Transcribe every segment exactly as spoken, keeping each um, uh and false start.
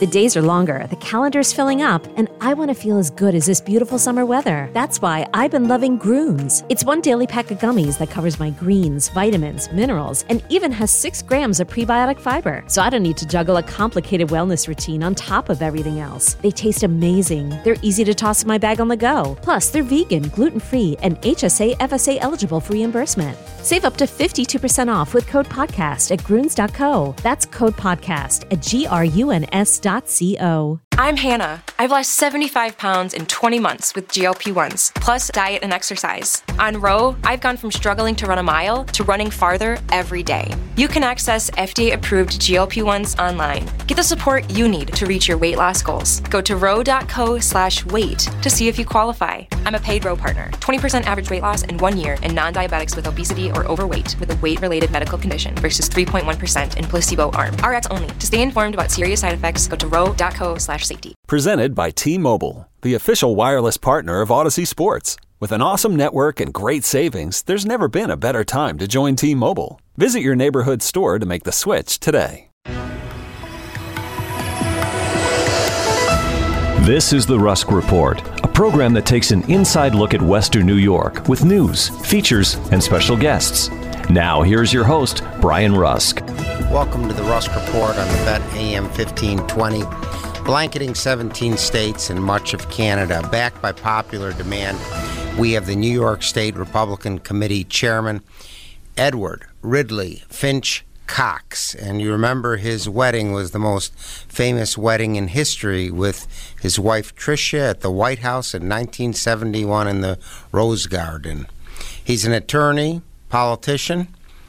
The days are longer, the calendar's filling up, and I want to feel as good as this beautiful summer weather. That's why I've been loving Grooms. It's one daily pack of gummies that covers my greens, vitamins, minerals, and even has six grams of prebiotic fiber. So I don't need to juggle a complicated wellness routine on top of everything else. They taste amazing. They're easy to toss in my bag on the go. Plus, they're vegan, gluten-free, and H S A F S A eligible for reimbursement. Save up to fifty-two percent off with code podcast at Grunes dot co. That's code podcast at G R U N S dot C O. I'm Hannah. I've lost seventy-five pounds in twenty months with G L P ones, plus diet and exercise. On Row, I've gone from struggling to run a mile to running farther every day. You can access F D A-approved G L P ones online. Get the support you need to reach your weight loss goals. Go to row dot co slash weight to see if you qualify. I'm a paid Row partner. twenty percent average weight loss in one year in non-diabetics with obesity or overweight with a weight-related medical condition versus three point one percent in placebo arm. R X only. To stay informed about serious side effects, go to row dot co slash safety. Presented by T-Mobile, the official wireless partner of Odyssey Sports. With an awesome network and great savings, there's never been a better time to join T-Mobile. Visit your neighborhood store to make the switch today. This is the Rusk Report, a program that takes an inside look at Western New York with news, features, and special guests. Now, here's your host, Brian Rusk. Welcome to the Rusk Report on the Bet A M fifteen twenty. Blanketing seventeen states and much of Canada, backed by popular demand, we have the New York State Republican Committee Chairman, Edward Ridley Finch Cox. And you remember his wedding was the most famous wedding in history with his wife Tricia at the White House in nineteen seventy-one in the Rose Garden. He's an attorney, politician,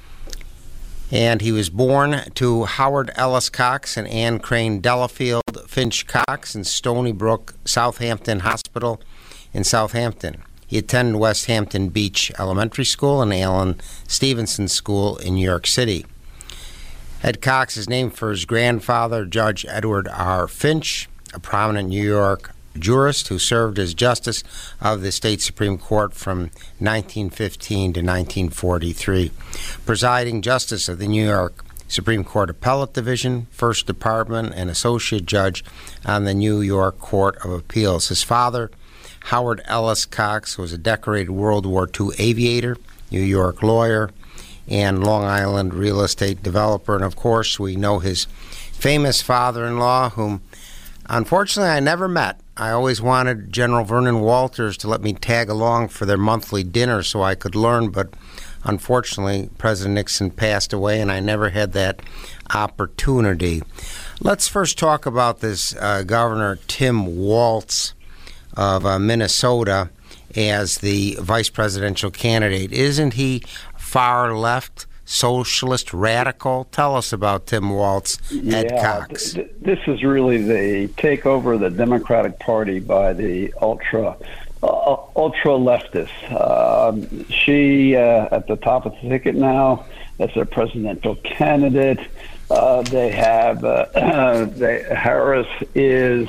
and he was born to Howard Ellis Cox and Anne Crane Delafield Finch Cox in Stony Brook Southampton Hospital in Southampton. He attended West Hampton Beach Elementary School and Allen Stevenson School in New York City. Ed Cox is named for his grandfather, Judge Edward R. Finch, a prominent New York jurist who served as Justice of the State Supreme Court from nineteen fifteen to nineteen forty-three, presiding Justice of the New York Supreme Court Appellate Division, First Department, and Associate Judge on the New York Court of Appeals. His father, Howard Ellis Cox, was a decorated World War Two aviator, New York lawyer, and Long Island real estate developer. And of course, we know his famous father-in-law, whom unfortunately I never met. I always wanted General Vernon Walters to let me tag along for their monthly dinner so I could learn, but unfortunately, President Nixon passed away, and I never had that opportunity. Let's first talk about this uh, Governor Tim Walz of uh, Minnesota as the vice presidential candidate. Isn't he far left, socialist, radical? Tell us about Tim Walz, Ed yeah, Cox. Th- this is really the takeover of the Democratic Party by the ultra uh, ultra leftists. Um, she uh, at the top of the ticket now as their presidential candidate. Uh, they have uh, they, Harris is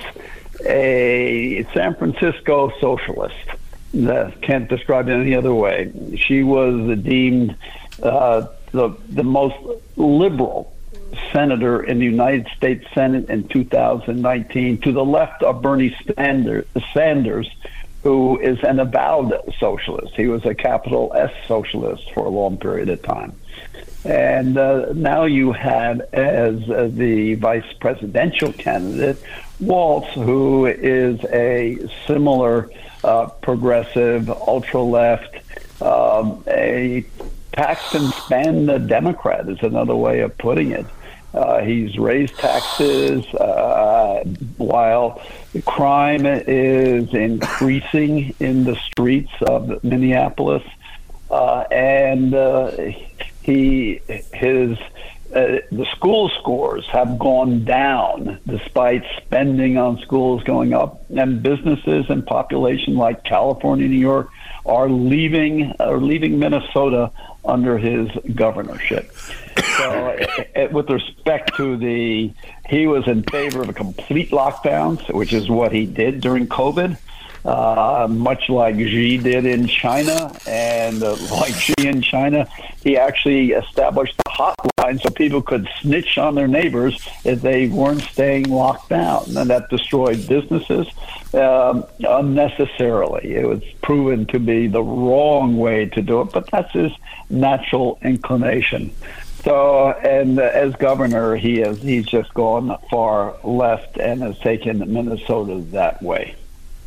a San Francisco socialist. That can't describe it any other way. She was deemed uh, the the most liberal senator in the United States Senate in two thousand nineteen, to the left of Bernie Sanders, Sanders, who is an avowed socialist. He was a capital S socialist for a long period of time. And uh, now you have as uh, the vice presidential candidate, Walz, who is a similar uh, progressive, ultra-left, um, a tax and spend Democrat is another way of putting it. Uh, he's raised taxes uh, while crime is increasing in the streets of Minneapolis, uh, and uh, he his uh, the school scores have gone down despite spending on schools going up, and businesses and population like California, New York are leaving are leaving Minnesota under his governorship. So it, it, with respect to the, he was in favor of a complete lockdowns, which is what he did during COVID. uh, much like Xi did in China. And uh, like Xi in China, he actually established a hotline so people could snitch on their neighbors if they weren't staying locked down. And that destroyed businesses um, unnecessarily. It was proven to be the wrong way to do it, but that's his natural inclination. So, and as governor, he has he's just gone far left and has taken Minnesota that way.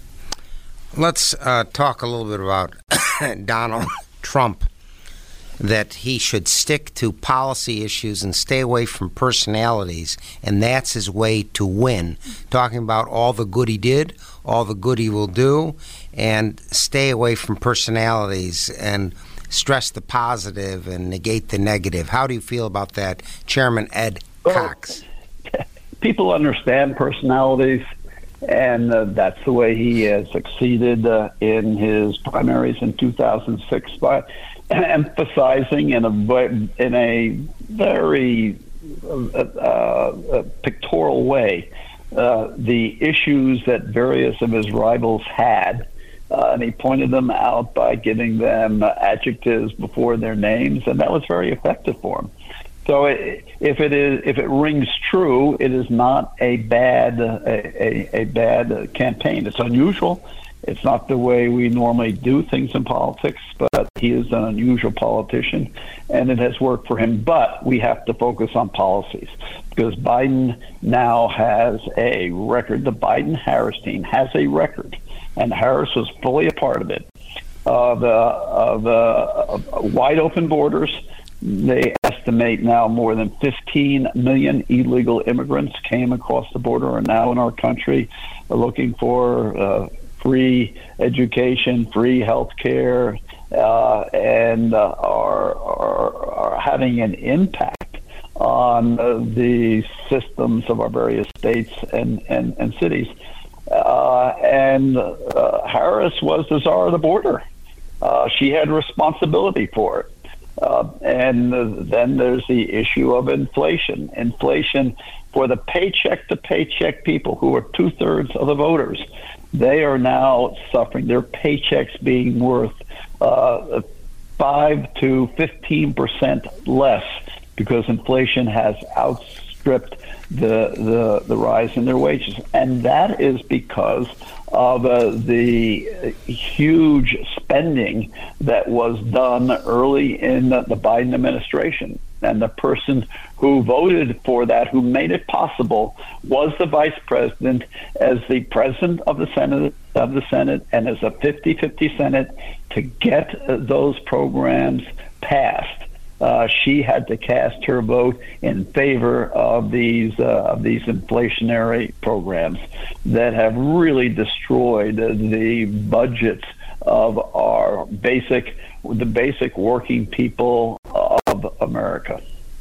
Let's uh, talk a little bit about Donald Trump, that he should stick to policy issues and stay away from personalities, and that's his way to win. Talking about all the good he did, all the good he will do, and stay away from personalities and stress the positive and negate the negative. How do you feel about that, Chairman Ed Cox? Well, people understand personalities, and uh, that's the way he has succeeded uh, in his primaries in two thousand six by emphasizing in a in a very uh, uh, pictorial way uh, the issues that various of his rivals had. Uh, and he pointed them out by giving them uh, adjectives before their names, and that was very effective for him. So, it, if it is, if it rings true, it is not a bad, uh, a, a, a bad uh, campaign. It's unusual. It's not the way we normally do things in politics, but he is an unusual politician, and it has worked for him. But we have to focus on policies, because Biden now has a record. The Biden-Harris team has a record, and Harris was fully a part of it, of uh, of, uh, of wide open borders. They estimate now more than fifteen million illegal immigrants came across the border and now in our country looking for uh, free education, free health care, uh, and uh, are, are, are having an impact on uh, the systems of our various states and, and, and cities. Uh, and uh, Harris was the czar of the border. Uh, she had responsibility for it. Uh, and uh, then there's the issue of inflation. Inflation for the paycheck-to-paycheck people who are two-thirds of the voters. They are now suffering. Their paychecks being worth uh, five to fifteen percent less because inflation has outstripped the, the, the rise in their wages. And that is because of uh, the huge spending that was done early in the, the Biden administration. And the person who voted for that, who made it possible, was the vice president as the president of the Senate, of the Senate, and as a fifty-fifty Senate to get uh, those programs passed. Uh, she had to cast her vote in favor of these uh, of these inflationary programs that have really destroyed the budgets of our basic, the basic working people of America.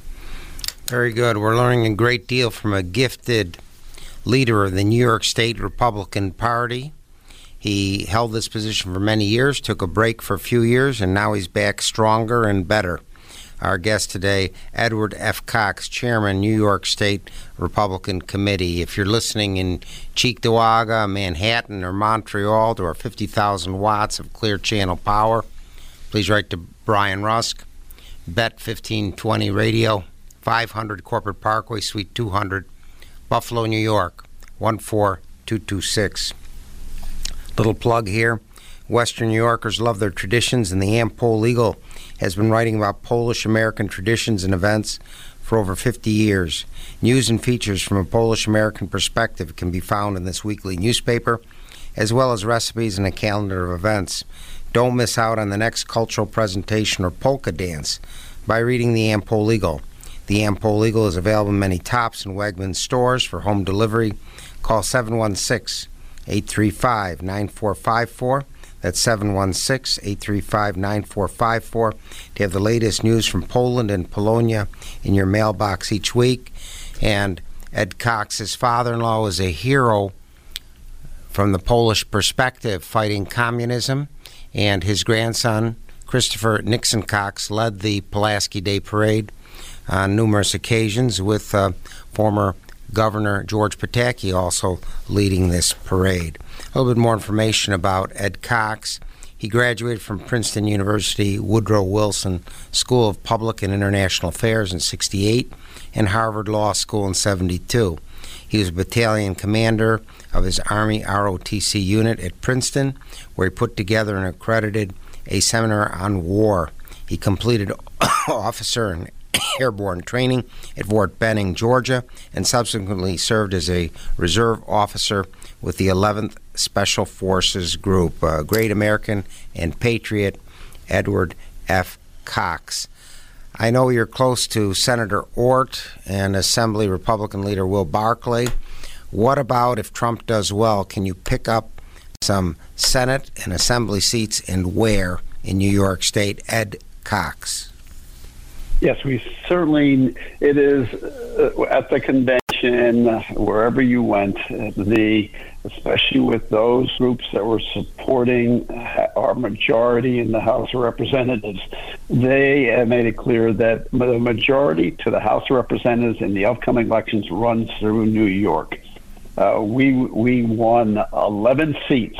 Very good. We're learning a great deal from a gifted leader of the New York State Republican Party. He held this position for many years, took a break for a few years, and now he's back stronger and better. Our guest today, Edward F. Cox, Chairman, New York State Republican Committee. If you're listening in Cheektowaga, Manhattan, or Montreal to our fifty thousand watts of clear channel power, please write to Brian Rusk, B E T fifteen twenty Radio, five hundred Corporate Parkway, Suite two hundred, Buffalo, New York, one four two two six. Little plug here. Western New Yorkers love their traditions, and the Am-Pol Eagle has been writing about Polish-American traditions and events for over fifty years. News and features from a Polish-American perspective can be found in this weekly newspaper, as well as recipes and a calendar of events. Don't miss out on the next cultural presentation or polka dance by reading the Am-Pol Eagle. The Am-Pol Eagle is available in many Tops and Wegmans stores for home delivery. Call seven one six, eight three five, nine four five four. That's seven one six, eight three five, nine four five four to have the latest news from Poland and Polonia in your mailbox each week. And Ed Cox, his father-in-law, was a hero from the Polish perspective fighting communism, and his grandson, Christopher Nixon Cox, led the Pulaski Day Parade on numerous occasions with uh, former Governor George Pataki also leading this parade. A little bit more information about Ed Cox. He graduated from Princeton University Woodrow Wilson School of Public and International Affairs in sixty-eight and Harvard Law School in seventy-two. He was a battalion commander of his Army R O T C unit at Princeton, where he put together and accredited a seminar on war. He completed officer and airborne training at Fort Benning, Georgia, and subsequently served as a reserve officer with the eleventh Special Forces Group. Uh, great American and patriot Edward F. Cox. I know you're close to Senator Ort and Assembly Republican leader Will Barclay. What about if Trump does well? Can you pick up some Senate and Assembly seats, and where in New York State? Ed Cox. Yes, we certainly, it is uh, at the convention, uh, wherever you went, uh, the especially with those groups that were supporting uh, our majority in the House of Representatives, they uh, made it clear that the majority to the House of Representatives in the upcoming elections runs through New York. Uh, we we won eleven seats.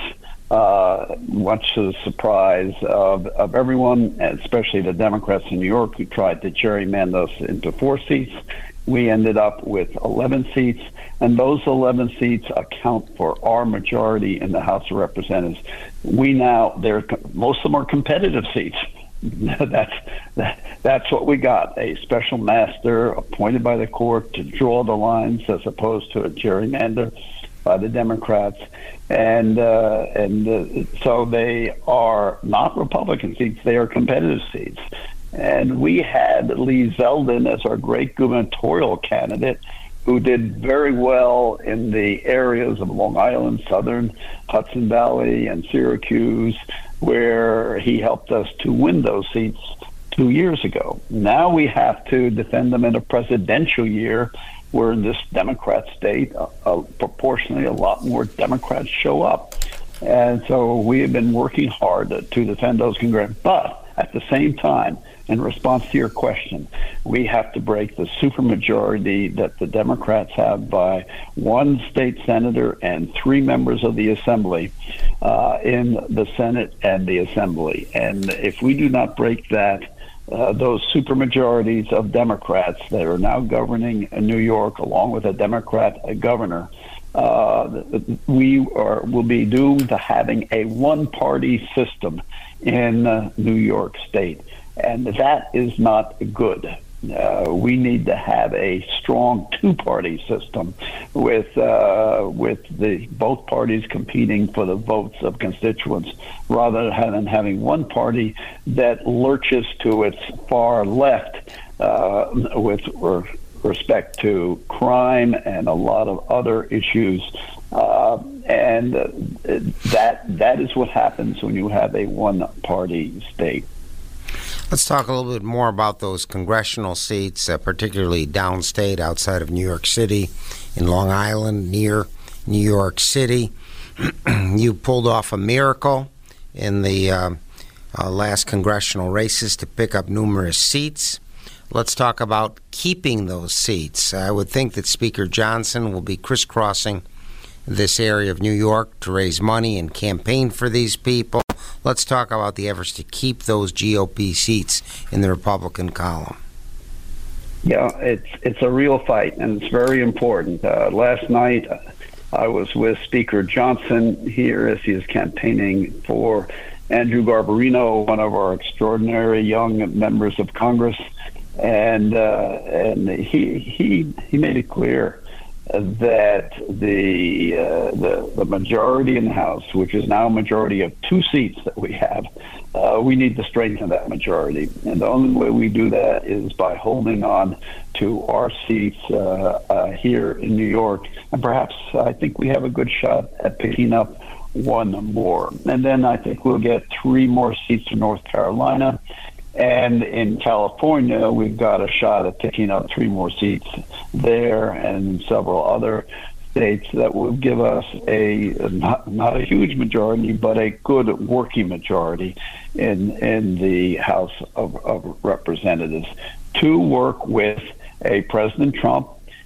Uh, much to the surprise of, of everyone, especially the Democrats in New York who tried to gerrymander us into four seats. We ended up with eleven seats, and those eleven seats account for our majority in the House of Representatives. We now, they're, most of them are competitive seats. that's that, that's what we got, a special master appointed by the court to draw the lines as opposed to a gerrymander by the Democrats. And uh, and uh, so they are not Republican seats, they are competitive seats. And we had Lee Zeldin as our great gubernatorial candidate, who did very well in the areas of Long Island, Southern Hudson Valley, and Syracuse, where he helped us to win those seats two years ago. Now we have to defend them in a presidential year, where in this Democrat state, uh, uh, proportionally a lot more Democrats show up. And so we have been working hard to, to defend those congressional. But at the same time, in response to your question, we have to break the supermajority that the Democrats have by one state senator and three members of the Assembly uh, in the Senate and the Assembly. And if we do not break that, Uh, those supermajorities of Democrats that are now governing in New York, along with a Democrat governor, uh, we are will be doomed to having a one-party system in uh, New York State, and that is not good. Uh, we need to have a strong two-party system with uh, with the both parties competing for the votes of constituents, rather than having one party that lurches to its far left uh, with respect to crime and a lot of other issues. Uh, and uh, that that is what happens when you have a one-party state. Let's talk a little bit more about those congressional seats, uh, particularly downstate outside of New York City, in Long Island, near New York City. You pulled off a miracle in the uh, uh, last congressional races to pick up numerous seats. Let's talk about keeping those seats. I would think that Speaker Johnson will be crisscrossing this area of New York to raise money and campaign for these people. Let's talk about the efforts to keep those G O P seats in the Republican column. Yeah, it's it's a real fight, and it's very important. Uh, last night, I was with Speaker Johnson here as he is campaigning for Andrew Garbarino, one of our extraordinary young members of Congress, and uh, and he he he made it clear that the, uh, the the majority in the House, which is now a majority of two seats that we have, uh, we need to strengthen that majority. And the only way we do that is by holding on to our seats uh, uh, here in New York. And perhaps I think we have a good shot at picking up one more. And then I think we'll get three more seats in North Carolina. And in California, we've got a shot at picking up three more seats there, and several other states that will give us a not, not a huge majority, but a good working majority in in the House of, of Representatives to work with a President Trump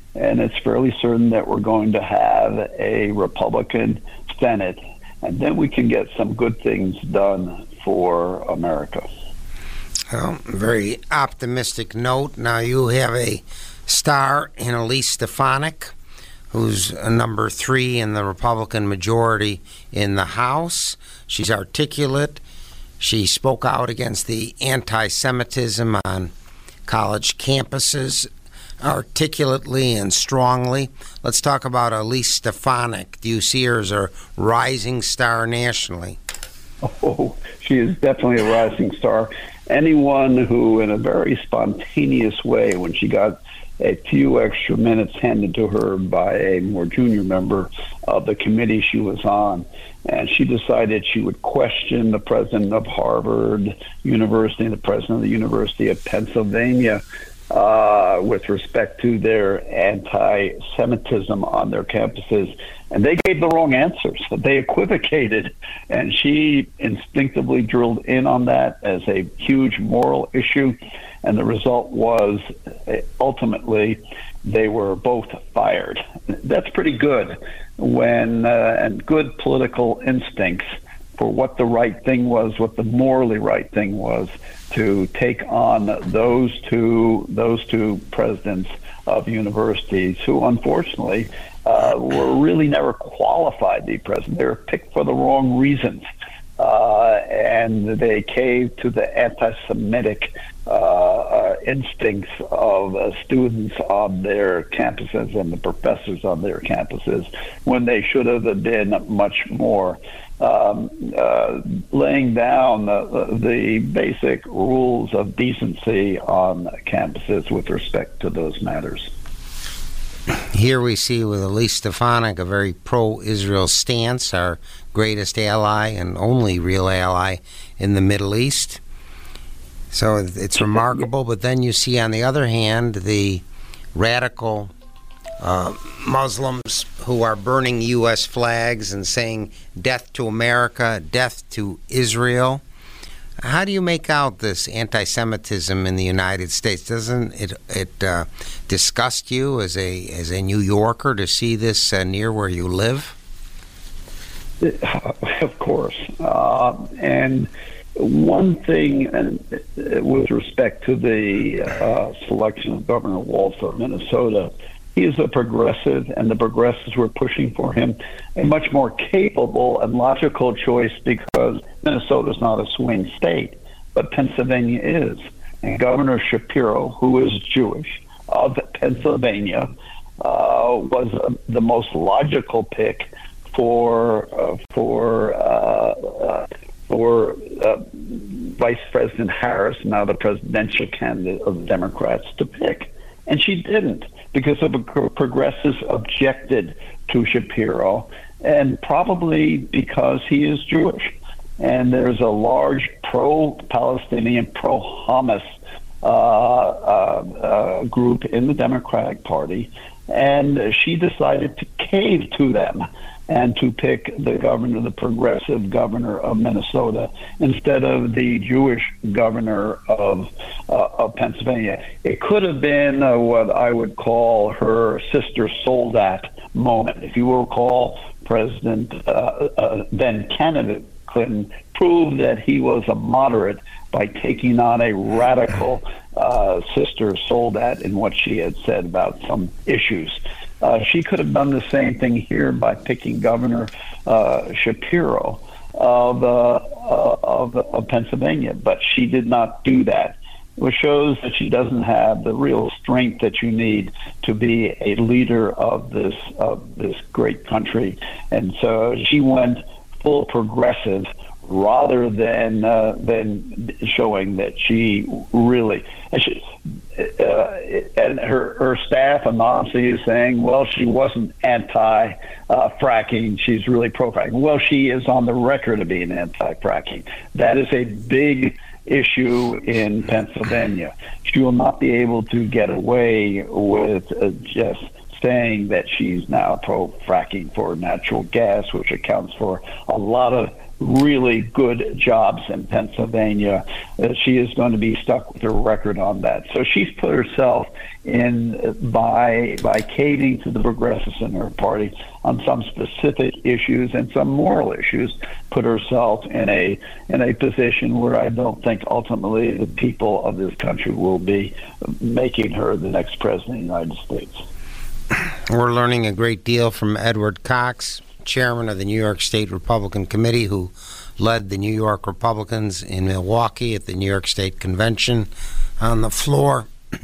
and it's fairly certain that we're going to have a Republican Senate, and then we can get some good things done for America. Well, very optimistic note. Now you have a star in Elise Stefanik, who's a number three in the Republican majority in the House. She's articulate. She spoke out against the anti-Semitism on college campuses articulately and strongly. Let's talk about Elise Stefanik. Do you see her as a rising star nationally? Oh, she is definitely a rising star. Anyone who, in a very spontaneous way, when she got a few extra minutes handed to her by a more junior member of the committee she was on, and she decided she would question the president of Harvard University and the president of the University of Pennsylvania uh, with respect to their anti-Semitism on their campuses. And they gave the wrong answers. They equivocated, and she instinctively drilled in on that as a huge moral issue. And the result was, ultimately, they were both fired. That's pretty good when, uh, and good political instincts for what the right thing was, what the morally right thing was, to take on those two, those two presidents of universities who, unfortunately, uh, were really never qualified to be president. They were picked for the wrong reasons. Uh, and they caved to the anti-Semitic uh, uh, instincts of uh, students on their campuses and the professors on their campuses when they should have been much more um, uh, laying down the, the basic rules of decency on campuses with respect to those matters. Here we see with Elise Stefanik a very pro-Israel stance, our greatest ally and only real ally in the Middle East. So it's remarkable. But then you see, on the other hand, the radical uh, Muslims who are burning U S flags and saying death to America, death to Israel. How do you make out this anti-Semitism in the United States? Doesn't it it uh, disgust you as a as a New Yorker to see this uh, near where you live? Of course, uh, and one thing, and with respect to the uh, selection of Governor Walz of Minnesota, he is a progressive, and the progressives were pushing for him a much more capable and logical choice because Minnesota is not a swing state, but Pennsylvania is. And Governor Shapiro, who is Jewish, of Pennsylvania, uh, was uh, the most logical pick for uh, for uh, uh, for uh, Vice President Harris, now the presidential candidate of the Democrats, to pick. And she didn't, because the progressives objected to Shapiro, and probably because he is Jewish. And there's a large pro-Palestinian, pro-Hamas uh, uh, uh, group in the Democratic Party, and she decided to cave to them and to pick the governor, the progressive governor of Minnesota, instead of the Jewish governor of uh, of Pennsylvania. It could have been uh, what I would call her sister Soldat moment. If you will recall, President uh, uh, then candidate Clinton proved that he was a moderate by taking on a radical uh, sister Soldat in what she had said about some issues. Uh, she could have done the same thing here by picking Governor uh, Shapiro of, uh, of of Pennsylvania, but she did not do that, which shows that she doesn't have the real strength that you need to be a leader of this of this great country. And so she went full progressive rather than uh, than showing that she really. And she, Uh, and her, her staff anonymously is saying, well, she wasn't anti-fracking. Uh, She's really pro-fracking. Well, she is on the record of being anti-fracking. That is a big issue in Pennsylvania. She will not be able to get away with uh, just saying that she's now pro-fracking for natural gas, which accounts for a lot of really good jobs in Pennsylvania. Uh, she is going to be stuck with her record on that. So she's put herself in by by caving to the progressives in her party on some specific issues and some moral issues, put herself in a in a position where I don't think ultimately the people of this country will be making her the next president of the United States. We're learning a great deal from Edward Cox, chairman of the New York State Republican Committee, who led the New York Republicans in Milwaukee at the New York State Convention on the floor.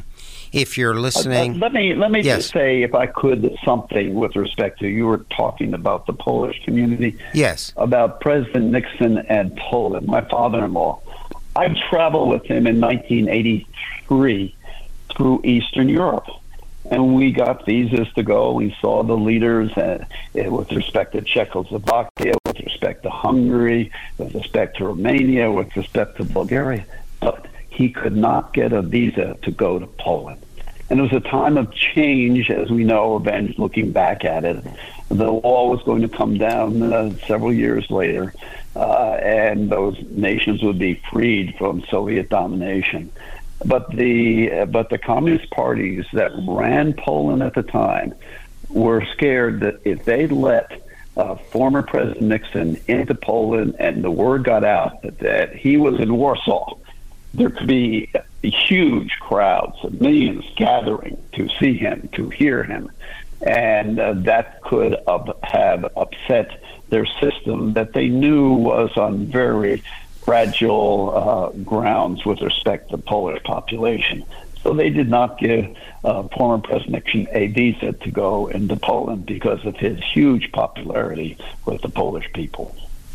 If you're listening... Uh, uh, let me let me yes. just say, if I could, something with respect to, you were talking about the Polish community. Yes. About President Nixon and Poland, my father-in-law. I traveled with him in nineteen eighty-three through Eastern Europe. And we got visas to go. We saw the leaders uh, with respect to Czechoslovakia, with respect to Hungary, with respect to Romania, with respect to Bulgaria. But he could not get a visa to go to Poland. And it was a time of change, as we know, then looking back at it. The wall was going to come down uh, several years later, uh, and those nations would be freed from Soviet domination. But the uh, but the communist parties that ran Poland at the time were scared that if they let uh, former President Nixon into Poland and the word got out that, that he was in Warsaw, there could be huge crowds of millions gathering to see him, to hear him. And uh, that could uh, have upset their system that they knew was on very fragile uh, grounds with respect to the Polish population. So they did not give uh, former President Nixon a visa to go into Poland because of his huge popularity with the Polish people.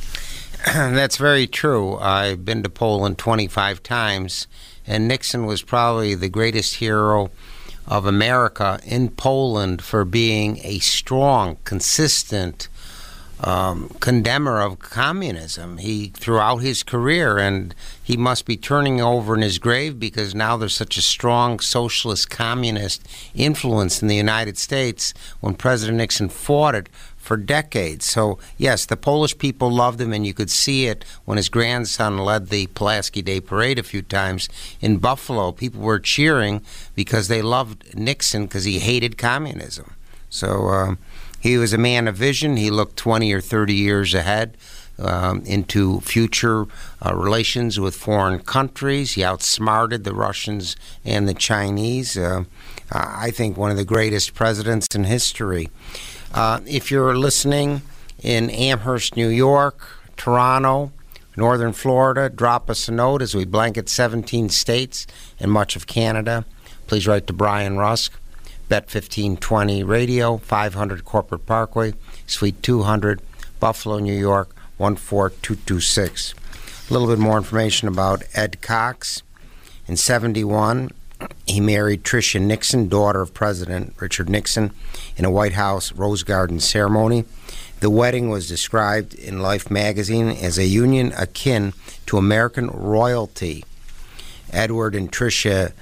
That's very true. I've been to Poland twenty-five times, and Nixon was probably the greatest hero of America in Poland for being a strong, consistent Um, condemner of communism. He throughout his career, and he must be turning over in his grave because now there's such a strong socialist communist influence in the United States when President Nixon fought it for decades. So yes, the Polish people loved him, and you could see it when his grandson led the Pulaski Day Parade a few times in Buffalo. People were cheering because they loved Nixon because he hated communism. So um, he was a man of vision. He looked twenty or thirty years ahead um, into future uh, relations with foreign countries. He outsmarted the Russians and the Chinese. Uh, I think one of the greatest presidents in history. Uh, if you're listening in Amherst, New York, Toronto, northern Florida, drop us a note as we blanket seventeen states and much of Canada. Please write to Brian Rusk, Bet fifteen twenty Radio, five hundred Corporate Parkway, Suite two hundred, Buffalo, New York, one four two two six. A little bit more information about Ed Cox. In seventy-one, he married Tricia Nixon, daughter of President Richard Nixon, in a White House Rose Garden ceremony. The wedding was described in Life magazine as a union akin to American royalty. Edward and Tricia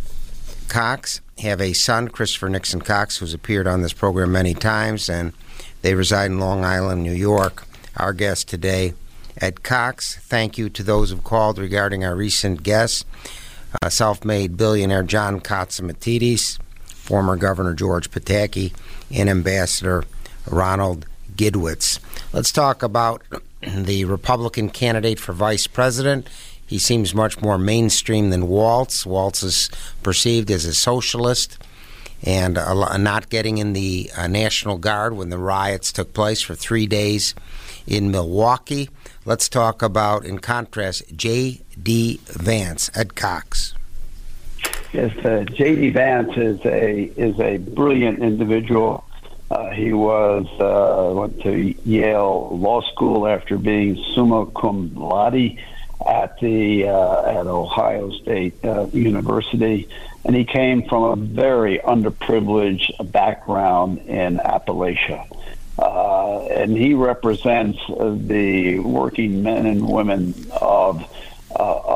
Cox have a son, Christopher Nixon Cox, who's appeared on this program many times, and they reside in Long Island, New York. Our guest today, Ed Cox. Thank you to those who've called regarding our recent guests. Uh, self-made billionaire John Catsimatidis, former Governor George Pataki, and Ambassador Ronald Gidwitz. Let's talk about the Republican candidate for vice president. He seems much more mainstream than Waltz. Waltz is perceived as a socialist and uh, not getting in the uh, National Guard when the riots took place for three days in Milwaukee. Let's talk about, in contrast, J D. Vance. Ed Cox. Yes, uh, J D. Vance is a is a brilliant individual. Uh, he was uh, went to Yale Law School after being summa cum laude at the uh, at Ohio State uh, University, and he came from a very underprivileged background in Appalachia. Uh, and he represents uh, the working men and women of uh,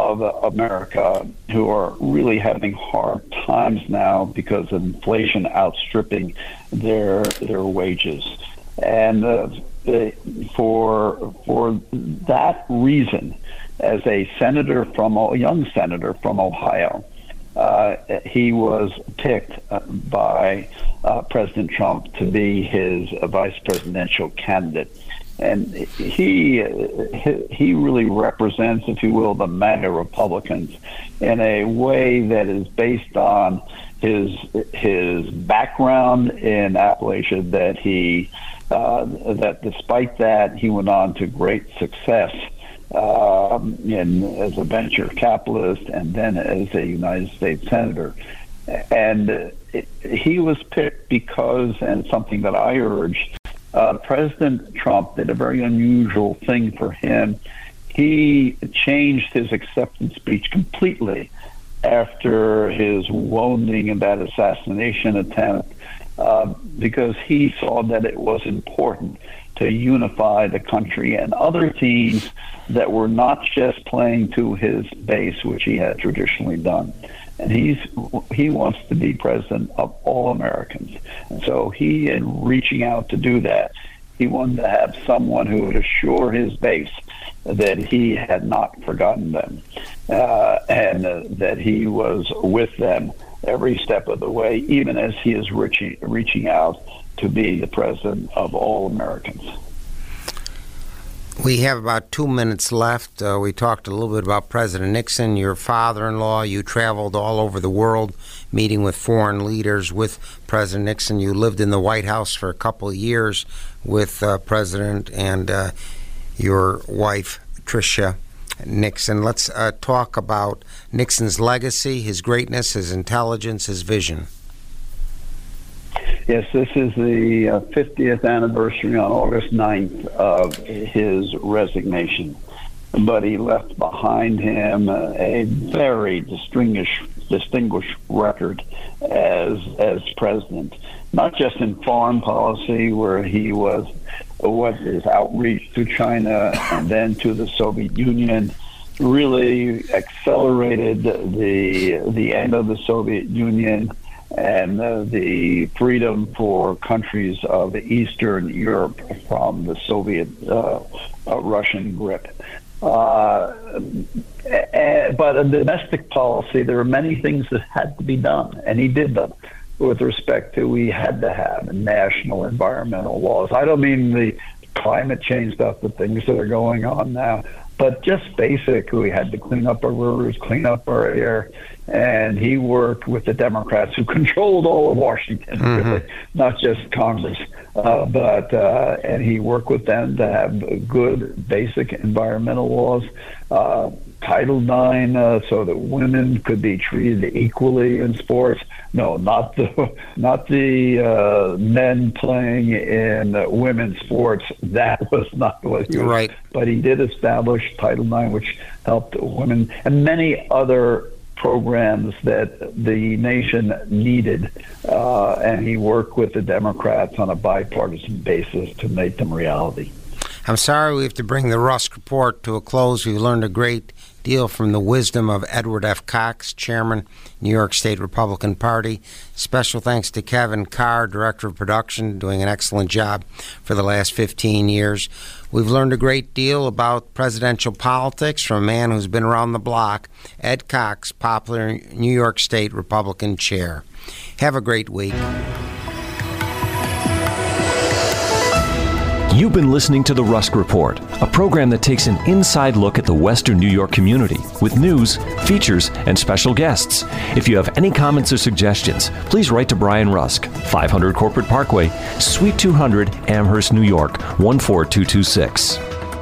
of America who are really having hard times now because of inflation outstripping their their wages. And uh, for for that reason, as a senator from a young senator from Ohio, uh, he was picked by uh, President Trump to be his uh, vice presidential candidate. And he he really represents, if you will, the MAGA Republicans in a way that is based on his his background in Appalachia. That he uh, that despite that he went on to great success um, in as a venture capitalist and then as a United States senator. And it, he was picked because, and something that I urged. Uh, President Trump did a very unusual thing for him. He changed his acceptance speech completely after his wounding in that assassination attempt uh, because he saw that it was important to unify the country and other teams that were not just playing to his base, which he had traditionally done. And he's he wants to be president of all Americans. And so he, in reaching out to do that, he wanted to have someone who would assure his base that he had not forgotten them uh, and uh, that he was with them every step of the way, even as he is reaching, reaching out to be the president of all Americans. We have about two minutes left. Uh, we talked a little bit about President Nixon, your father-in-law. You traveled all over the world meeting with foreign leaders with President Nixon. You lived in the White House for a couple of years with uh, President and uh, your wife, Tricia Nixon. Let's uh, talk about Nixon's legacy, his greatness, his intelligence, his vision. Yes, this is the uh, fiftieth anniversary on August ninth of his resignation. But he left behind him uh, a very distinguished distinguished record as as president, not just in foreign policy, where he was what his outreach to China and then to the Soviet Union really accelerated the the end of the Soviet Union and uh, the freedom for countries of Eastern Europe from the Soviet uh, uh, Russian grip. Uh, but in domestic policy, there were many things that had to be done, and he did them with respect to we had to have national environmental laws. I don't mean the climate change stuff, the things that are going on now, but just basic, we had to clean up our rivers, clean up our air, and he worked with the Democrats who controlled all of Washington, mm-hmm. really, not just Congress. Uh, but uh, and he worked with them to have good basic environmental laws, uh, Title nine, uh, so that women could be treated equally in sports. No, not the not the uh, men playing in uh, women's sports. That was not what he was. Right. But he did establish Title nine, which helped women, and many other programs that the nation needed, uh, and he worked with the Democrats on a bipartisan basis to make them reality. I'm sorry we have to bring the Rusk Report to a close. We learned a great deal from the wisdom of Edward F. Cox, Chairman, New York State Republican Party. Special thanks to Kevin Carr, Director of Production, doing an excellent job for the last fifteen years. We've learned a great deal about presidential politics from a man who's been around the block, Ed Cox, popular New York State Republican Chair. Have a great week. You've been listening to The Rusk Report, a program that takes an inside look at the Western New York community with news, features, and special guests. If you have any comments or suggestions, please write to Brian Rusk, five hundred Corporate Parkway, Suite two hundred, Amherst, New York, one four two two six.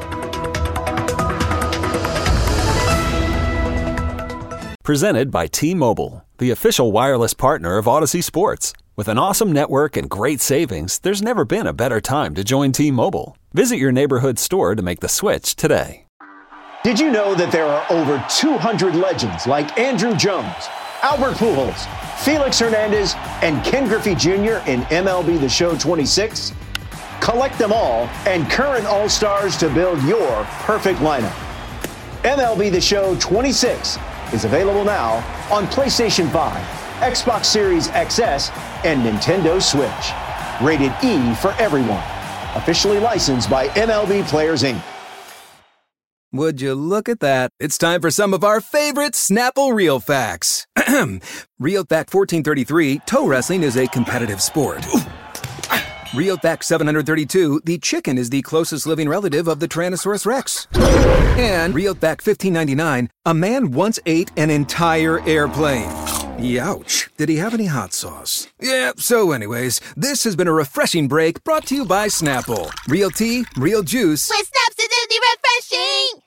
Presented by T-Mobile, the official wireless partner of Odyssey Sports. With an awesome network and great savings, there's never been a better time to join T-Mobile. Visit your neighborhood store to make the switch today. Did you know that there are over two hundred legends like Andrew Jones, Albert Pujols, Felix Hernandez, and Ken Griffey Junior in M L B The Show twenty-six? Collect them all and current All-Stars to build your perfect lineup. M L B The Show twenty-six is available now on PlayStation five, Xbox Series X S, and Nintendo Switch. Rated E for everyone. Officially licensed by M L B Players, Incorporated. Would you look at that? It's time for some of our favorite Snapple Real Facts. Real Fact fourteen thirty-three, toe wrestling is a competitive sport. Real Fact seven hundred thirty-two, the chicken is the closest living relative of the Tyrannosaurus Rex. And Real Fact fifteen ninety-nine, a man once ate an entire airplane. Youch. Did he have any hot sauce? Yeah, so anyways, this has been a refreshing break brought to you by Snapple. Real tea, real juice. With Snaps Acidity Refreshing!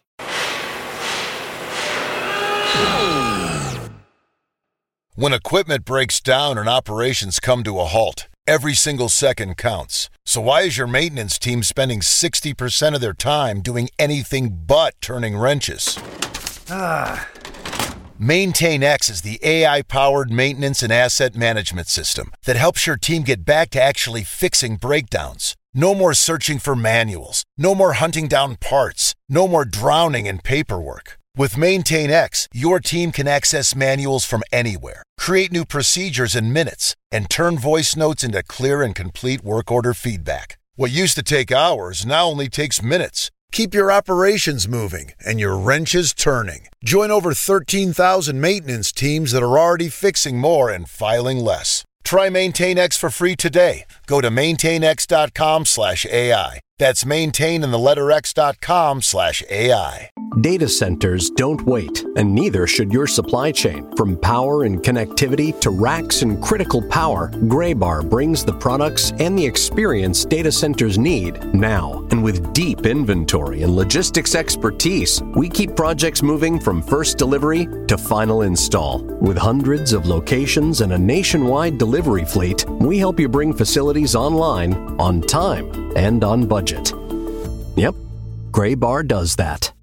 When equipment breaks down and operations come to a halt, every single second counts. So why is your maintenance team spending sixty percent of their time doing anything but turning wrenches? Ah. MaintainX is the A I-powered maintenance and asset management system that helps your team get back to actually fixing breakdowns. No more searching for manuals. No more hunting down parts. No more drowning in paperwork. With MaintainX, your team can access manuals from anywhere, create new procedures in minutes, and turn voice notes into clear and complete work order feedback. What used to take hours now only takes minutes. Keep your operations moving and your wrenches turning. Join over thirteen thousand maintenance teams that are already fixing more and filing less. Try MaintainX for free today. Go to maintainx.com slash AI. That's maintain in the letter x.com slash AI. Data centers don't wait, and neither should your supply chain. From power and connectivity to racks and critical power, Graybar brings the products and the experience data centers need now. And with deep inventory and logistics expertise, we keep projects moving from first delivery to final install. With hundreds of locations and a nationwide delivery fleet, we help you bring facilities online, on time, and on budget. Yep, Graybar does that.